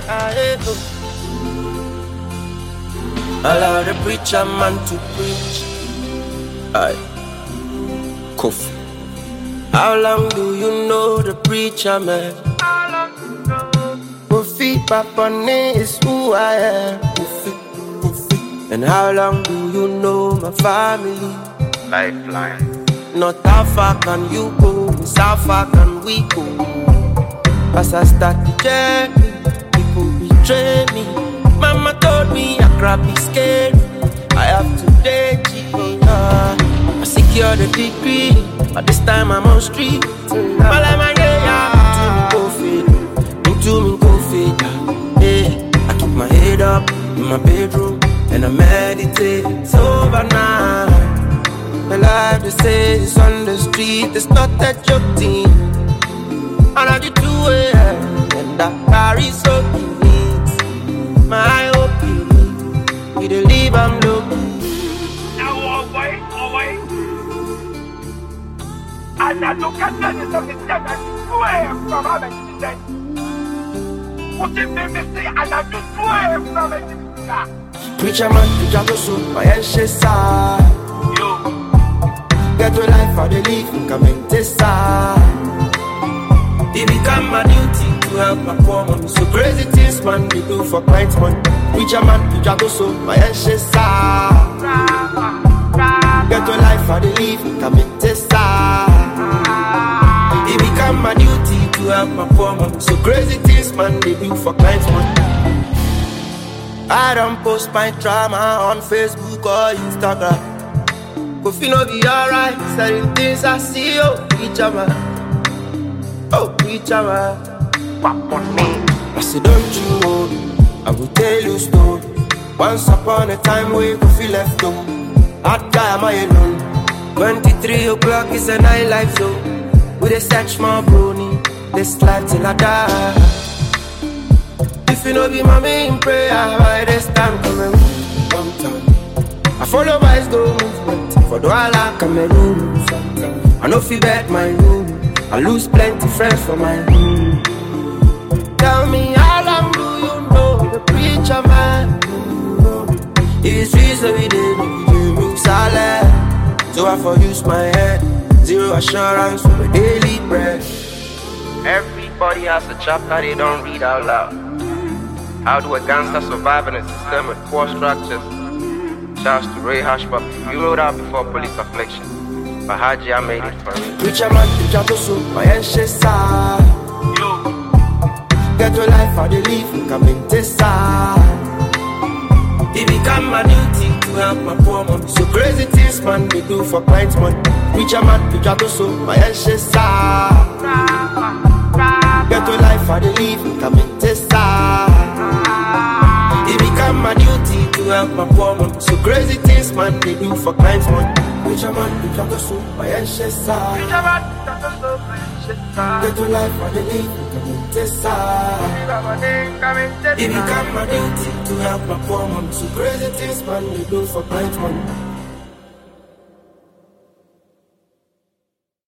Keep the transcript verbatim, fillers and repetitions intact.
aye, oh. Allow the preacher man to preach. Aye. Kofi. How long do you know the preacher man? How long do you know? Kofi Papane is who I am. Kofi, Kofi. And how long do you know my family? Lifeline. Not how far can you go, it's how far can we go. As I start the journey, people betray me. Mama told me I can't be scared. I have to date you. uh, I secure the degree, but this time I'm on street. But I'm a yeah, into me go fit, into me go fit. Yeah, I keep my head up in my bedroom and I meditate. It's over now. The life they say is on the street, it's not that joke thing. And I do it, and I carry so neat. My hope you we the leave I'm looking. Now away, away. And I look at that as something that I swear from our today. What if they say and I do swear from it? Preacher man, preacher to so my head side. Get your life for the leaf, come and taste side. It become my duty to help my poor mom. So crazy things man we do for clients man. Preacher man, preacher to so my head side. Get your life for the leaf, come and taste side. It become my duty to help my poor mom. So crazy things man they do for clients man. I don't post my drama on Facebook or Instagram. Kofi no be alright, certain things I see, oh, preacher man. Oh, preacher man. I say, don't you know, I will tell you a story. Once upon a time, we Kofi left home. Hard guy, am I alone? twenty-three o'clock is a night life zone. With a search my brony, this life till I die. If you know be my main prayer, by this time coming one time. I follow my go movement for Douala, Cameroon. I know fi bet my room. I lose plenty friends for my room. Tell me how long do you know the preacher man? It's reason we did do salad. So I for use my head. Zero assurance for the daily bread. Everybody has a chapter they don't read out loud. How do a gangster survive in a system with poor structures? Shouts to Ray Hashpop. You wrote out before police affliction, but Haji I made it for me. Preacher man, preacher to so my head side. Get your life for the leaf, come in this side. It become my duty to help my poor mom. So crazy things man they do for clients man. Preacher man, preacher to so my head side. Get your life for the leaf, come in this side. It become my duty to help my poor mom. So crazy things man they do for clients man. Preacher man, preacher to so my head side. Get your life for the leaf, come in this side. It become my duty to help my poor mom. So crazy things man they do for clients man.